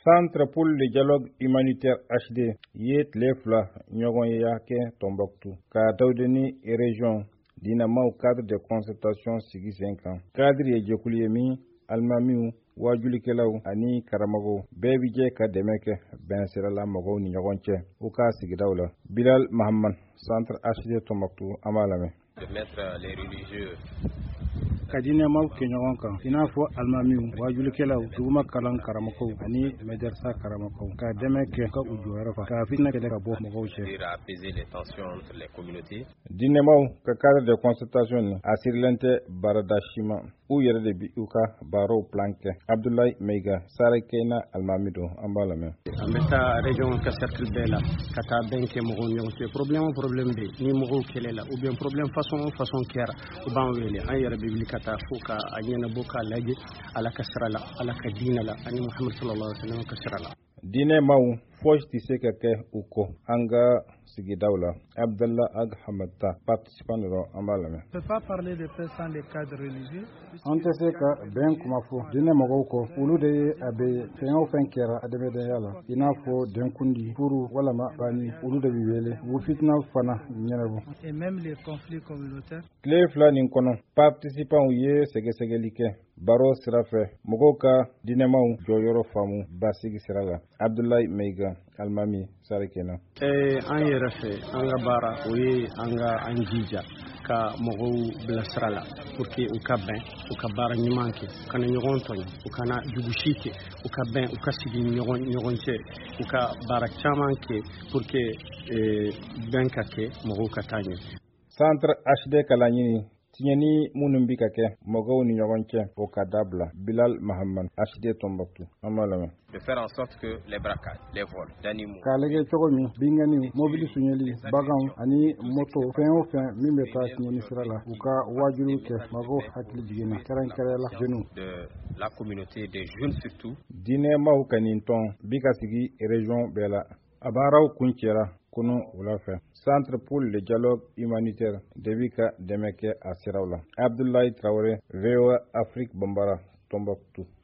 Centre pour le dialogue humanitaire HD ye tile fila ɲɔgɔn ye y'a kɛ Tombouctou ka Dawudeni région dinamaw cadre de concertation sigi sen kan. Cadre ye jɛkulu ye min alimamiw, wajulikɛlaw ani karamɔgɔw bɛɛ bi jɛ ka dɛmɛ kɛ bɛnsirala mɔgɔw ni ɲɔgɔn cɛ u ka sigidaw la. Bilal Mahamad, Centre HD Tombouctou, an b'a lamɛn. De mettre les religieux ka dinɛmaw kɛ ɲɔgɔn kan i n'a fɔ alimamiw, wajulikɛlaw, duguma kalan karamɔgɔw ani mɛdɛrɛsa karamɔgɔw ka dɛmɛ kɛ ka u jɔyɔrɔ fa ka fitinɛ kɛlɛ ka bɔ mɔgɔw cɛ. apaiser les tensions entre les communautés. Dinɛmaw ka cadre de concertation a sirilen tɛ baarada si ma u yɛrɛ de bi u ka baaraw plan kɛ. Abdoulaye Meiga, Sare Keyna alimami don, an b'a lamɛn. An bɛ taa région ka cercle bɛɛ la ka taa bɛn kɛ mɔgɔw ni ɲɔgɔn cɛ. Problème bɛ ni mɔgɔw kɛlɛ la ou bien problème façon kɛra u b'an wele an yɛrɛ bɛ wuli ka taa fo ka a ɲɛnabɔ k'a lajɛ Ala ka sira la, Ala ka diinɛ la ani Muhamadu sallallahu alaihi wa sallam ka sira la. Dinɛmaw fosi tɛ se ka kɛ u kɔ an ka sigidaw la. Abdallah Ag Hamata, participant dɔrɔn, an b'a lamɛn. On ne peut pas parler de paix sans les cadres religieux. An tɛ se ka bɛn kuma fɔ dinɛmɔgɔw kɔ olu de ye a bɛ fɛn o fɛn kɛra adamadenya la i n'a fɔ denkundi, furu walama banni olu de bɛ wele u fitina fana ɲɛnabɔ. Et même les conflits communautaires. Tile fila nin kɔnɔ participants ye sɛgɛsɛgɛli kɛ baro sira fɛ mɔgɔw ka dinɛmaw jɔyɔrɔ faamu basigi sira la. Abdoulaye Meiga, alimami, Sare Keyna. An yɛrɛ fɛ an ka baara o ye an jija ka mɔgɔw bilasira la pour que u ka bɛn u ka baara ɲuman kɛ u kana ɲɔgɔn tɔɲɔ u kana jugusi kɛ u ka bɛn u ka sigi ɲɔgɔn cɛ u ka baara caman kɛ pour que bɛn ka kɛ mɔgɔw ka taa ɲɛ. Centre HD kalan ɲini tiɲɛni minnu bi ka kɛ mɔgɔw ni ɲɔgɔn cɛ o ka dabila. Bilal Mahamad, HD Tombouctou, an b'a lamɛn. De faire en sorte que les braquages, les vols d'animaux. K'a lajɛ cogo min bingani, mobili suɲɛli, baganw ani moto fɛn o fɛn min bɛ taa tiɲɛni sira la u ka wajibiw kɛ mɔgɔw hakili jiginna kɛrɛnkɛrɛnyala jeunes. De la communauté des jeunes surtout. Dinɛmaw ka nin tɔn bi ka sigi région bɛɛ la. A baaraw kun cɛra kunu wula fɛ. Centre pour le dialogue humanitaire de bi ka dɛmɛ kɛ a siraw la. Abdoulaye Traoré, VOA Afrique Bambara, Tombouctou.